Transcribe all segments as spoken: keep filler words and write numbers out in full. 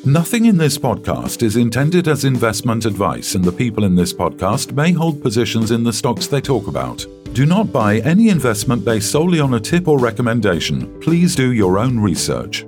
Nothing in this podcast is intended as investment advice, and the people in this podcast may hold positions in the stocks they talk about. Do not buy any investment based solely on a tip or recommendation. Please do your own research.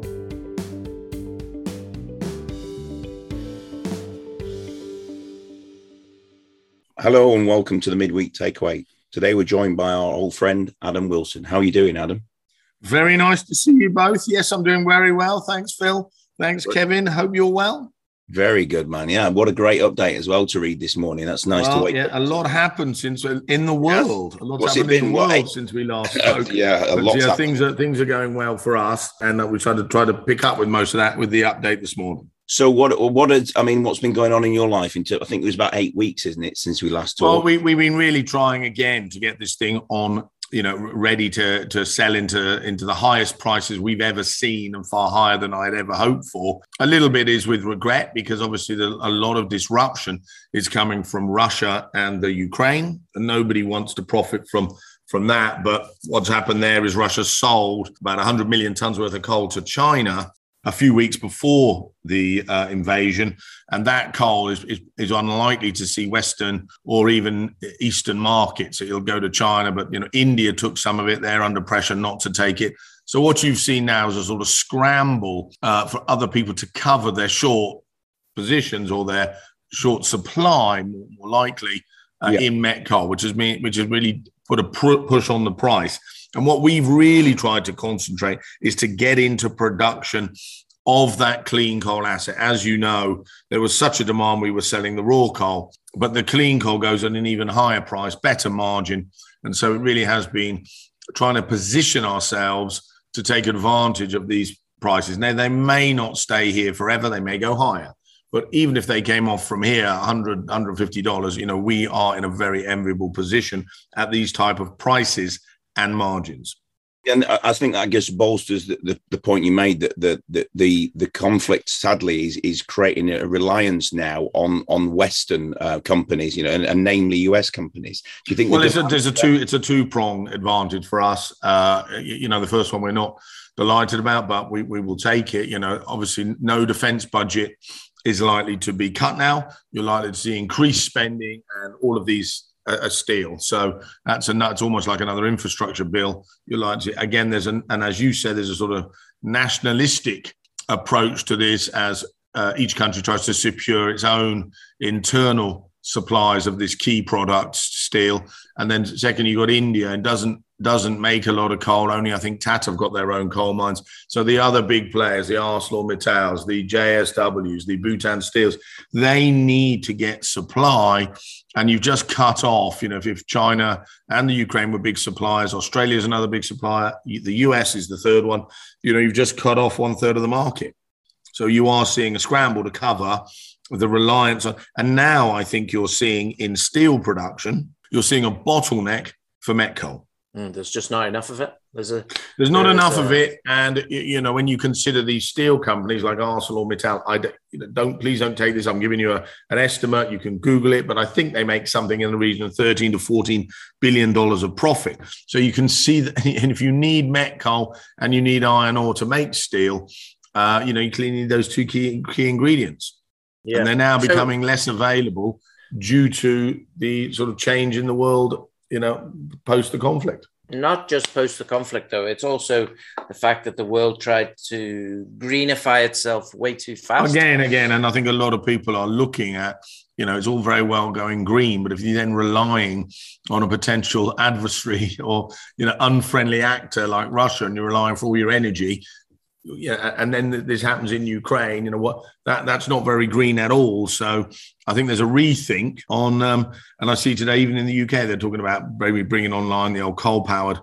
Hello and welcome to the Midweek Takeaway. Today we're joined by our old friend, Adam Wilson. How are you doing, Adam? Very nice to see you both. Yes, I'm doing very well. Thanks, Phil. Thanks, Kevin. Hope you're well. Very good, man. Yeah, what a great update as well to read this morning. That's nice well, to wake yeah, up. A lot happened since in the world. A lot's What's happened it been? in the world What? since we last spoke. yeah, a but, lot. Yeah, things are things are going well for us, and uh, we tried to try to pick up with most of that with the update this morning. So, what? What? Is, I mean, what's been going on in your life? Into I think it was about eight weeks, isn't it, since we last talked? Well, we we've been really trying again to get this thing on. You know, ready to to sell into into the highest prices we've ever seen and far higher than I'd ever hoped for. A little bit is with regret because obviously the, a lot of disruption is coming from Russia and the Ukraine, and nobody wants to profit from from that. But what's happened there is Russia sold about one hundred million tons worth of coal to China a few weeks before the uh, invasion, and that coal is, is is unlikely to see Western or even Eastern markets. It'll go to China, but you know India took some of it. They're under pressure not to take it. So what you've seen now is a sort of scramble uh, for other people to cover their short positions or their short supply, more, more likely uh, yeah. in met coal, which has mean, which has really put a pr- push on the price. And what we've really tried to concentrate is to get into production of that clean coal asset. As you know, there was such a demand, we were selling the raw coal, but the clean coal goes at an even higher price, better margin. And so it really has been trying to position ourselves to take advantage of these prices. Now, they may not stay here forever. They may go higher. But even if they came off from here, one hundred dollars, one hundred fifty dollars, you know, we are in a very enviable position at these type of prices and margins. And I think that, I guess, bolsters the, the, the point you made that the, the the the conflict, sadly, is is creating a reliance now on on Western uh, companies, you know, and, and namely U S companies. Do you think? Well, it's a, there's a two it's a two prong advantage for us. Uh, you, you know, the first one we're not delighted about, but we we will take it. You know, obviously, no defence budget is likely to be cut now. You're likely to see increased spending, and all of these a steel. So that's a that's almost like another infrastructure bill. You're like, again, there's an, and as you said, there's a sort of nationalistic approach to this as uh, each country tries to secure its own internal supplies of this key product, steel. And then second, you've got India and doesn't doesn't make a lot of coal. Only I think Tata have got their own coal mines. So the other big players, the ArcelorMittals, the J S Ws, the Bhutan Steels, they need to get supply. And you've just cut off, you know, if, if China and the Ukraine were big suppliers, Australia is another big supplier, the U S is the third one, you know, you've just cut off one third of the market. So you are seeing a scramble to cover the reliance on, and now I think you're seeing in steel production, you're seeing a bottleneck for met coal. Mm, there's just not enough of it. There's a there's not there's enough a, of it, and you know when you consider these steel companies like ArcelorMittal, I don't, you know, don't please don't take this. I'm giving you a, an estimate. You can Google it, but I think they make something in the region of thirteen to fourteen billion dollars of profit. So you can see that, and if you need met coal and you need iron ore to make steel, uh, you know you clearly need those two key key ingredients, yeah. and they're now becoming so, less available due to the sort of change in the world. You know, post the conflict. Not just post the conflict, though. It's also the fact that the world tried to greenify itself way too fast. Again, again. And I think a lot of people are looking at, you know, it's all very well going green, but if you're then relying on a potential adversary or, you know, unfriendly actor like Russia and you're relying for all your energy, yeah, and then this happens in Ukraine, you know what, that that's not very green at all. So I think there's a rethink on, um, and I see today, even in the U K, they're talking about maybe bringing online the old coal-powered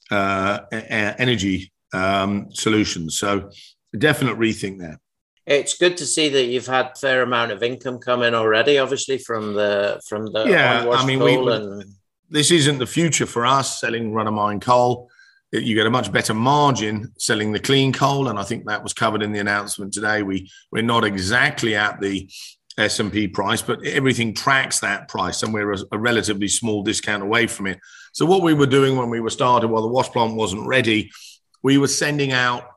uh, energy um, solutions. So a definite rethink there. It's good to see that you've had a fair amount of income come in already, obviously, from the from the yeah, I mean, we, and... this isn't the future for us, selling run-of-mine coal. You get a much better margin selling the clean coal, and I think that was covered in the announcement today. We, we're not exactly at the S and P price, but everything tracks that price, and we're a, a relatively small discount away from it. So what we were doing when we were started, while the wash plant wasn't ready, we were sending out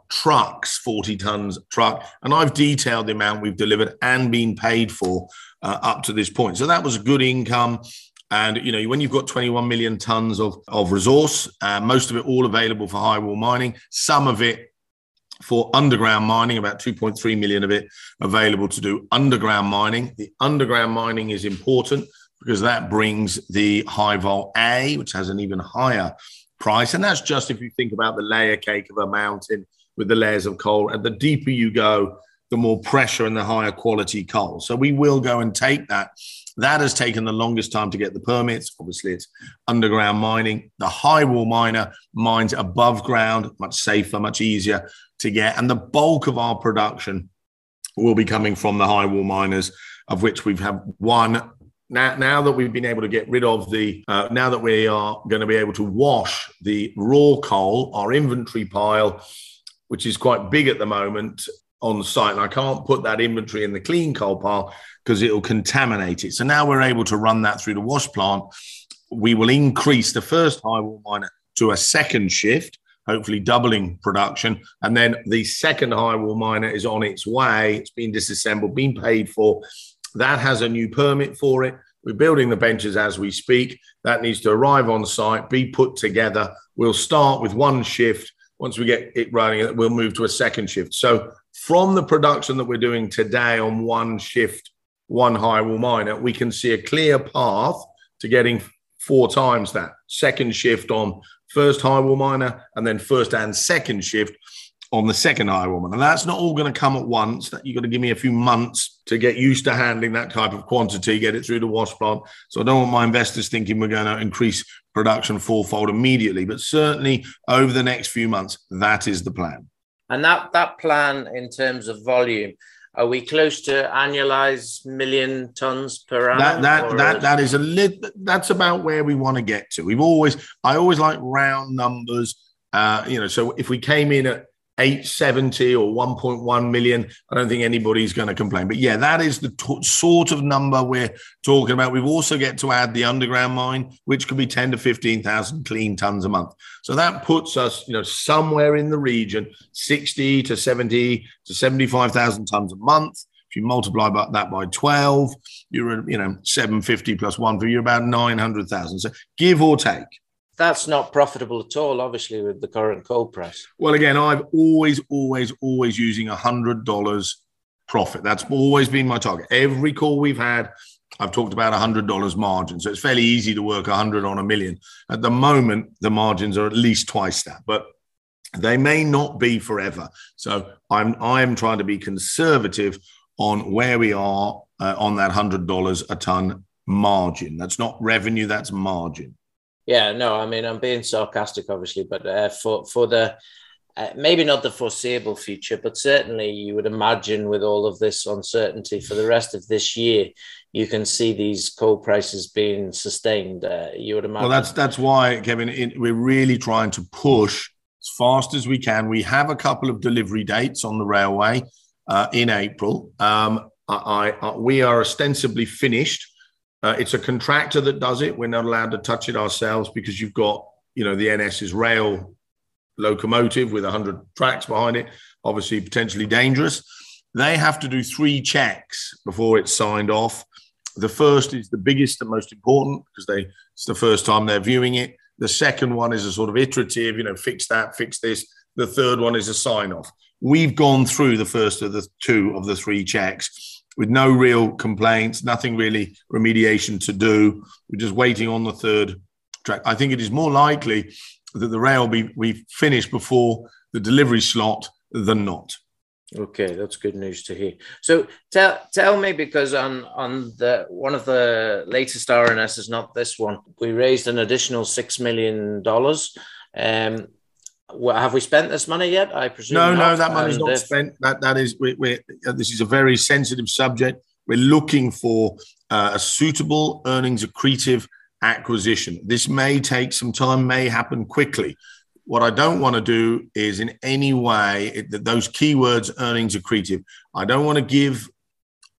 trucks, forty tons truck. And I've detailed the amount we've delivered and been paid for uh, up to this point. So that was good income. And, you know, when you've got twenty-one million tons of, of resource, uh, most of it all available for high wall mining, some of it for underground mining, about two point three million of it available to do underground mining. The underground mining is important because that brings the high vol A, which has an even higher price. And that's just if you think about the layer cake of a mountain with the layers of coal. And the deeper you go, the more pressure and the higher quality coal. So we will go and take that. That has taken the longest time to get the permits. Obviously, it's underground mining. The high wall miner mines above ground, much safer, much easier to get. And the bulk of our production will be coming from the high wall miners, of which we've had one. Now, now that we've been able to get rid of the, uh, now that we are going to be able to wash the raw coal, our inventory pile, which is quite big at the moment on site. And I can't put that inventory in the clean coal pile because it will contaminate it. So now we're able to run that through the wash plant. We will increase the first high wall miner to a second shift, hopefully doubling production. And then the second high wall miner is on its way. It's been disassembled, been paid for. That has a new permit for it. We're building the benches as we speak. That needs to arrive on site, be put together. We'll start with one shift. Once we get it running, we'll move to a second shift. So from the production that we're doing today on one shift, one high wall miner, we can see a clear path to getting four times that. Second shift on first high wall miner, and then first and second shift on the second high wall miner. And that's not all going to come at once. That you've got to give me a few months to get used to handling that type of quantity, get it through the wash plant. So I don't want my investors thinking we're going to increase production fourfold immediately, but certainly over the next few months, that is the plan. And that, that plan in terms of volume, are we close to annualized million tons per annum? That that that, that is a lit, that's about where we want to get to. We've always, I always like round numbers. Uh, you know, so if we came in at eight seventy or one point one million, I don't think anybody's going to complain. But yeah, that is the t- sort of number we're talking about. We've also get to add the underground mine, which could be ten to fifteen thousand clean tons a month. So that puts us, you know, somewhere in the region, sixty to seventy to seventy-five thousand tons a month. If you multiply that by twelve, you're, you know, seven fifty plus one, you're about nine hundred thousand. So give or take. That's not profitable at all, obviously, with the current coal price. Well, again, I've always, always, always using one hundred dollars profit. That's always been my target. Every call we've had, I've talked about one hundred dollars margin. So it's fairly easy to work one hundred on a million. At the moment, the margins are at least twice that, but they may not be forever. So I'm I'm trying to be conservative on where we are uh, on that one hundred dollars a ton margin. That's not revenue, that's margin. Yeah, no, I mean, I'm being sarcastic, obviously, but uh, for, for the, uh, maybe not the foreseeable future, but certainly you would imagine with all of this uncertainty for the rest of this year, you can see these coal prices being sustained. Uh, you would imagine. Well, that's, that's why, Kevin, it, we're really trying to push as fast as we can. We have a couple of delivery dates on the railway uh, in April. Um, I, I, we are ostensibly finished. Uh, it's a contractor that does it. We're not allowed to touch it ourselves because you've got, you know, the NS's rail locomotive with one hundred tracks behind it, obviously potentially dangerous. They have to do three checks before it's signed off. The first is the biggest and most important because they it's the first time they're viewing it. The second one is a sort of iterative, you know, fix that, fix this. The third one is a sign off. We've gone through the first of the two of the three checks with no real complaints, nothing really remediation to do. We're just waiting on the third track. I think it is more likely that the rail will be we finished before the delivery slot than not. Okay, that's good news to hear. So tell tell me, because on on the one of the latest R N Ss, not this one, we raised an additional six million dollars. Um, have we spent this money yet? I presume no, not. no, that money's and not if... spent. That that is we we this is a very sensitive subject. We're looking for uh, a suitable earnings accretive acquisition. This may take some time, may happen quickly. What I don't want to do is in any way, it, those keywords, earnings accretive, I don't want to give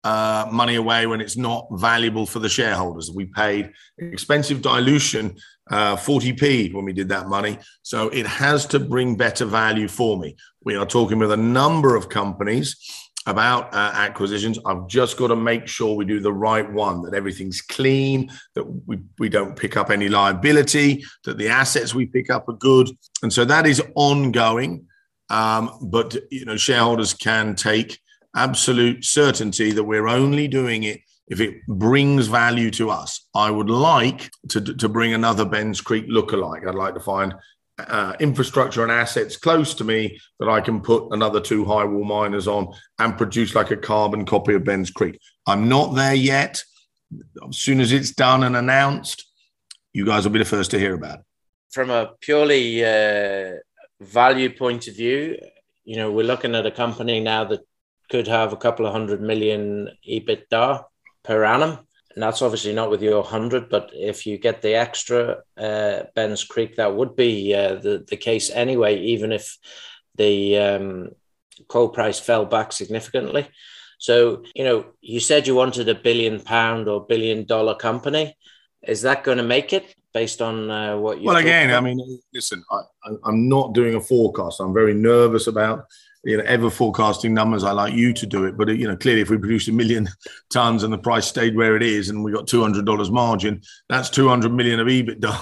uh, money away when it's not valuable for the shareholders. We paid expensive dilution, uh, forty p when we did that money. So it has to bring better value for me. We are talking with a number of companies about uh, acquisitions. I've just got to make sure we do the right one, that everything's clean, that we, we don't pick up any liability, that the assets we pick up are good. And so that is ongoing. Um, but, you know, shareholders can take absolute certainty that we're only doing it if it brings value to us. I would like to, to bring another Ben's Creek lookalike. I'd like to find Uh, infrastructure and assets close to me that I can put another two high wall miners on and produce like a carbon copy of Ben's Creek. I'm not there yet. As soon as it's done and announced, you guys will be the first to hear about it. From a purely uh, value point of view, you know, we're looking at a company now that could have a couple of hundred million EBITDA per annum. And that's obviously not with your hundred, but if you get the extra uh, Ben's Creek, that would be uh, the, the case anyway, even if the um, coal price fell back significantly. So, you know, you said you wanted a billion pound or billion dollar company. Is that going to make it based on uh, what you? Well, again, about? I mean, listen, I, I'm not doing a forecast. I'm very nervous about, you know, ever forecasting numbers. I like you to do it, but you know, clearly, if we produced a million tons and the price stayed where it is, and we got two hundred dollars margin, that's two hundred million of EBITDA.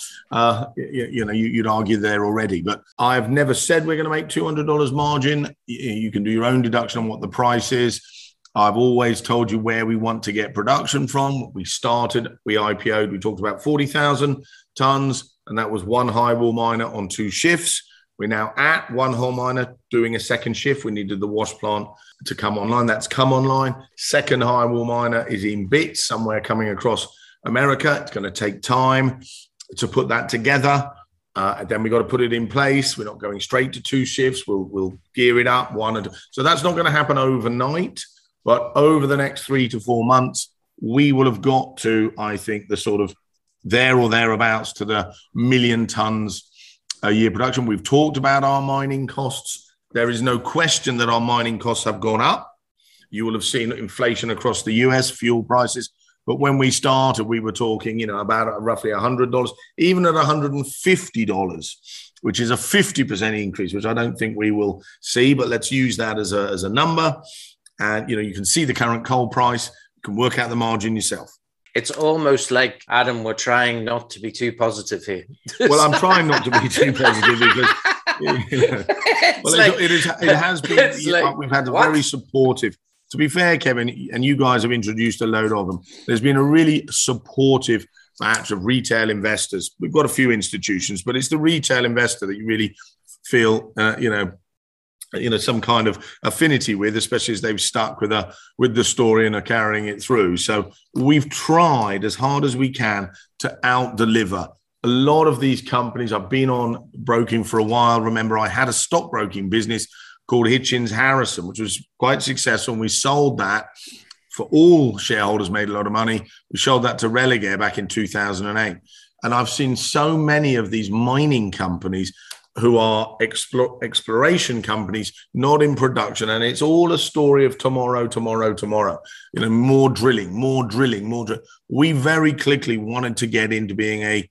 uh, you, you know, you, you'd argue there already. But I've never said we're going to make two hundred dollars margin. You, you can do your own deduction on what the price is. I've always told you where we want to get production from. We started, we I P O'd, we talked about forty thousand tons, and that was one high wall miner on two shifts. We're now at one whole miner doing a second shift. We needed the wash plant to come online. That's come online. Second high wall miner is in bits somewhere coming across America. It's going to take time to put that together. Uh, then we got to put it in place. We're not going straight to two shifts. We'll, we'll gear it up one. And so that's not going to happen overnight. But over the next three to four months, we will have got to, I think, the sort of there or thereabouts to the million tons a year production. We've talked about our mining costs. There is no question that our mining costs have gone up. You will have seen inflation across the U S, fuel prices. But when we started, we were talking, you know, about roughly one hundred dollars, even at one hundred fifty dollars, which is a fifty percent increase, which I don't think we will see. But let's use that as a, as a number. And, you know, you can see the current coal price. You can work out the margin yourself. It's almost like, Adam, we're trying not to be too positive here. Well, I'm trying not to be too positive because, you know, well, like, it, is, it has been, you know, like, we've had a what? very supportive, to be fair, Kevin, and you guys have introduced a load of them. There's been a really supportive batch of retail investors. We've got a few institutions, but it's the retail investor that you really feel, uh, you know, you know, some kind of affinity with, especially as they've stuck with a with the story and are carrying it through. So we've tried as hard as we can to out deliver. A lot of these companies, I've been on broking for a while. Remember, I had a stockbroking business called Hitchens Harrison, which was quite successful. And we sold that for all shareholders, made a lot of money. We sold that to Religare back in two thousand eight. And I've seen so many of these mining companies who are explore, exploration companies, not in production. And it's all a story of tomorrow, tomorrow, tomorrow. You know, more drilling, more drilling, more drilling. We very quickly wanted to get into being a,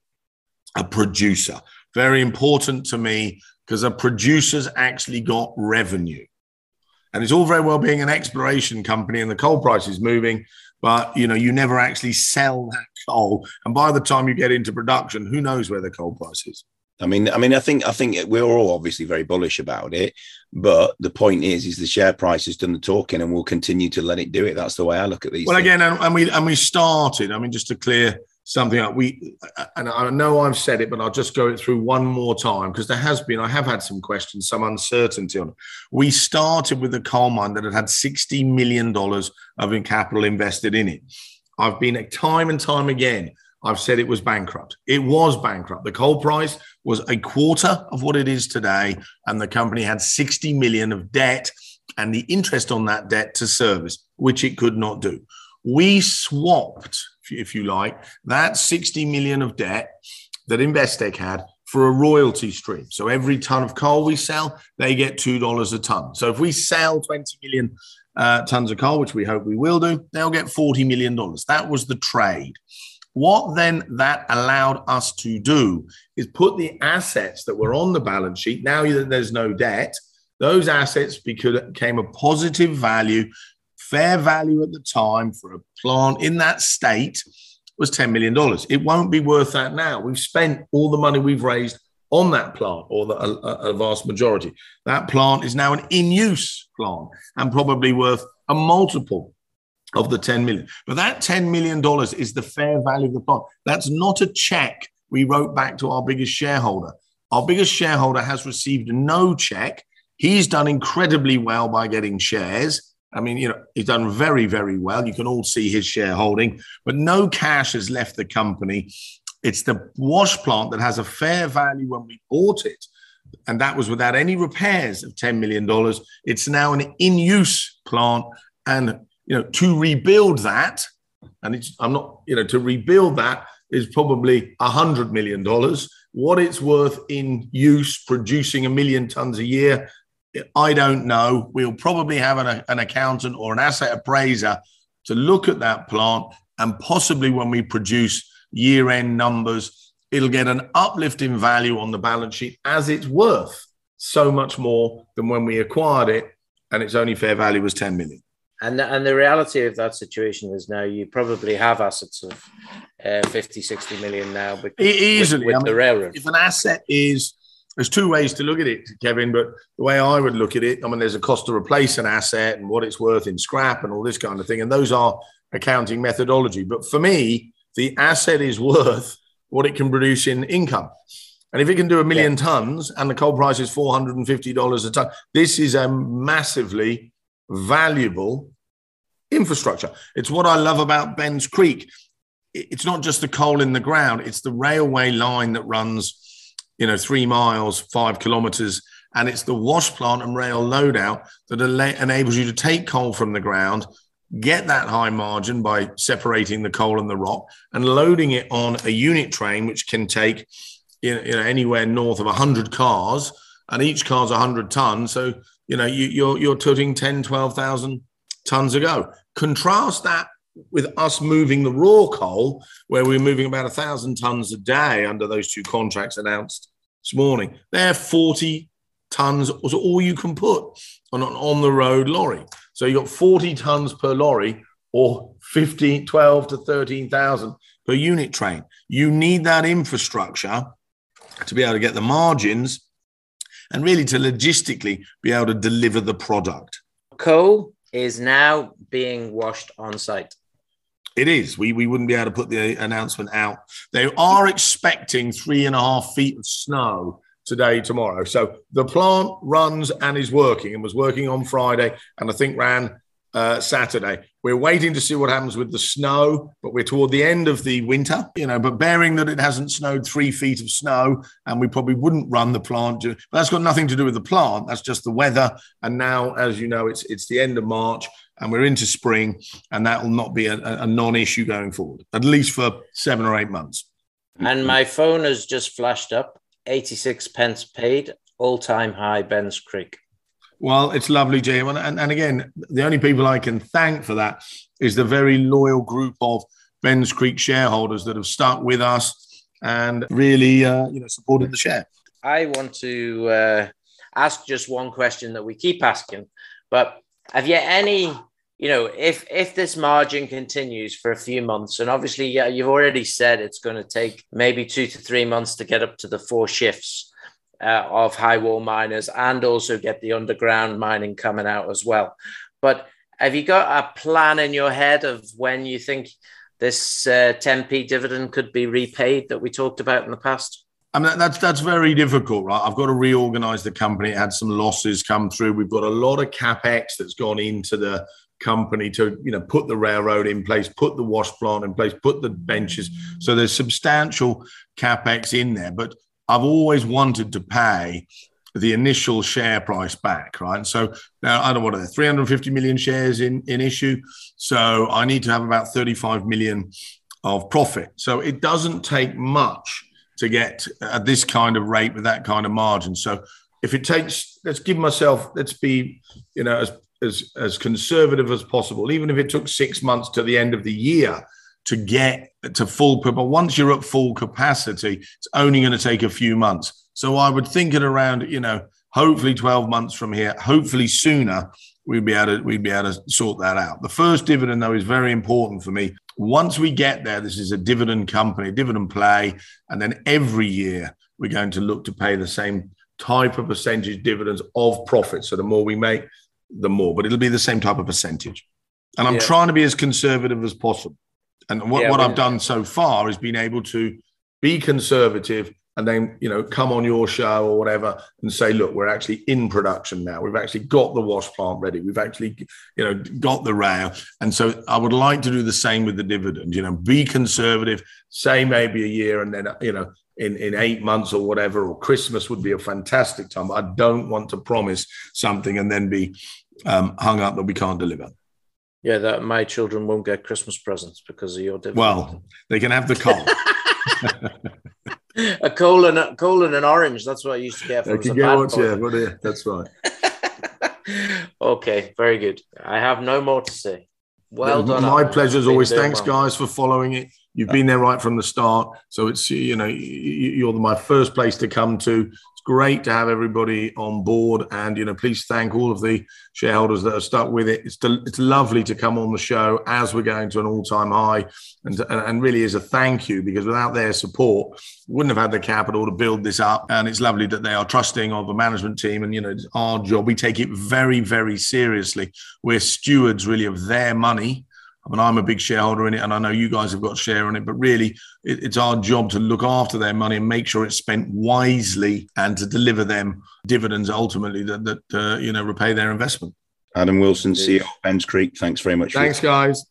a producer. Very important to me because a producer's actually got revenue. And it's all very well being an exploration company and the coal price is moving, but, you know, you never actually sell that coal. And by the time you get into production, who knows where the coal price is? I mean, I mean, I think I think we're all obviously very bullish about it, but the point is, is the share price has done the talking, and we'll continue to let it do it. That's the way I look at these. Well, things. again, and, and we and we started. I mean, just to clear something up, we and I know I've said it, but I'll just go it through one more time because there has been, I have had some questions, some uncertainty on it. We started with a coal mine that had had sixty million dollars of capital invested in it. I've been time and time again. I've said it was bankrupt. It was bankrupt. The coal price was a quarter of what it is today, and the company had sixty million of debt and the interest on that debt to service, which it could not do. We swapped, if you like, that sixty million of debt that Investec had for a royalty stream. So every ton of coal we sell, they get two dollars a ton. So if we sell twenty million uh, tons of coal, which we hope we will do, they'll get forty million dollars. That was the trade. What then that allowed us to do is put the assets that were on the balance sheet, now that there's no debt, those assets became a positive value, fair value at the time for a plant in that state was ten million dollars. It won't be worth that now. We've spent all the money we've raised on that plant, or the, a, a vast majority. That plant is now an in-use plant and probably worth a multiple of the ten million. But that ten million dollars is the fair value of the plant. That's not a check we wrote back to our biggest shareholder. Our biggest shareholder has received no check. He's done incredibly well by getting shares. I mean, you know, he's done very, very well. You can all see his shareholding, but no cash has left the company. It's the wash plant that has a fair value when we bought it. And that was without any repairs of ten million dollars. It's now an in-use plant. And, you know, to rebuild that, and it's, I'm not, you know, to rebuild that is probably one hundred million dollars. What it's worth in use, producing a million tons a year, I don't know. We'll probably have an, an accountant or an asset appraiser to look at that plant, and possibly when we produce year-end numbers, it'll get an uplift in value on the balance sheet as it's worth so much more than when we acquired it, and its only fair value was ten million. And the, and the reality of that situation is now you probably have assets of uh, fifty, sixty million now, but easily with, with I mean, the railroad. If an asset is, there's two ways to look at it, Kevin, but the way I would look at it, I mean, there's a cost to replace an asset and what it's worth in scrap and all this kind of thing. And those are accounting methodology. But for me, the asset is worth what it can produce in income. And if it can do a million yeah. tons and the coal price is four hundred fifty dollars a ton, this is a massively valuable infrastructure. It's what I love about Benns Creek. It's not just the coal in the ground, it's the railway line that runs, you know, three miles, five kilometers, and it's the wash plant and rail loadout that enables you to take coal from the ground, get that high margin by separating the coal and the rock, and loading it on a unit train, which can take, you know, anywhere north of one hundred cars, and each car's one hundred tons. So, you know, you, you're you're toting ten, twelve thousand tons a go. Contrast that with us moving the raw coal, where we're moving about one thousand tons a day under those two contracts announced this morning. They're forty tons was all you can put on an on-the-road lorry. So you got forty tons per lorry, or fifteen, twelve to thirteen thousand per unit train. You need that infrastructure to be able to get the margins and really to logistically be able to deliver the product. Coal is now being washed on site. It is. We we wouldn't be able to put the announcement out. They are expecting three and a half feet of snow today, tomorrow. So the plant runs and is working, and was working on Friday, and I think ran uh, Saturday. We're waiting to see what happens with the snow, but we're toward the end of the winter, you know, but bearing that it hasn't snowed three feet of snow, and we probably wouldn't run the plant. But that's got nothing to do with the plant. That's just the weather. And now, as you know, it's it's the end of March and we're into spring, and that will not be a, a non-issue going forward, at least for seven or eight months. And my phone has just flashed up, eighty-six pence paid, all-time high, Benns Creek. Well, it's lovely, Jim. And, and, and again, the only people I can thank for that is the very loyal group of Benns Creek shareholders that have stuck with us and really uh, you know, supported the share. I want to uh, ask just one question that we keep asking, but have you any, you know, if if this margin continues for a few months, and obviously, yeah, you've already said it's going to take maybe two to three months to get up to the four shifts Uh, of high wall miners, and also get the underground mining coming out as well. But have you got a plan in your head of when you think this uh, ten p dividend could be repaid that we talked about in the past? I mean, that's that's very difficult, right? I've got to reorganize the company. It had some losses come through. We've got a lot of capex that's gone into the company to, you know, put the railroad in place, put the wash plant in place, put the benches. So there's substantial capex in there, but I've always wanted to pay the initial share price back, right? So now I don't know what are there, three hundred fifty million shares in, in issue. So I need to have about thirty-five million of profit. So it doesn't take much to get at this kind of rate with that kind of margin. So if it takes, let's give myself, let's be, you know, as as, as conservative as possible, even if it took six months to the end of the year to get to full. But once you're at full capacity, it's only going to take a few months. So I would think it around, you know, hopefully twelve months from here, hopefully sooner, we'd be able to, we'd be able to sort that out. The first dividend, though, is very important for me. Once we get there, this is a dividend company, dividend play, and then every year we're going to look to pay the same type of percentage dividends of profit. So the more we make, the more, but it'll be the same type of percentage. And I'm yeah. trying to be as conservative as possible. And what, yeah, what I've done so far is been able to be conservative and then, you know, come on your show or whatever and say, look, we're actually in production now. We've actually got the wash plant ready. We've actually, you know, got the rail. And so I would like to do the same with the dividend, you know, be conservative, say maybe a year, and then, you know, in, in eight months or whatever, or Christmas would be a fantastic time. I don't want to promise something and then be um, hung up that we can't deliver. Yeah, that my children won't get Christmas presents because of your dividend. Well, they can have the coal. a coal and a coal and an orange. That's what I used to get from. They can get what, yeah, well, yeah, that's right. Okay, very good. I have no more to say. Well yeah, done. My pleasure as always. Thanks, well. guys, for following it. You've been there right from the start. So it's, you know, you're my first place to come to. It's great to have everybody on board. And, you know, please thank all of the shareholders that are stuck with it. It's it's lovely to come on the show as we're going to an all-time high. And, and really is a thank you, because without their support, we wouldn't have had the capital to build this up. And it's lovely that they are trusting of the management team. And, you know, it's our job. We take it very, very seriously. We're stewards, really, of their money. I mean, I'm a big shareholder in it, and I know you guys have got a share in it, but really it, it's our job to look after their money and make sure it's spent wisely and to deliver them dividends ultimately that, that uh, you know, repay their investment. Adam Wilson, C E O of Penns Creek, thanks very much. Thanks, guys.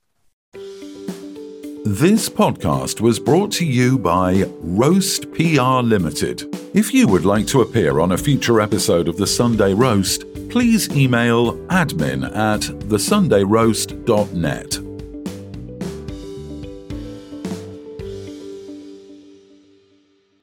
This podcast was brought to you by Roast P R Limited. If you would like to appear on a future episode of The Sunday Roast, please email admin at the sunday roast dot net.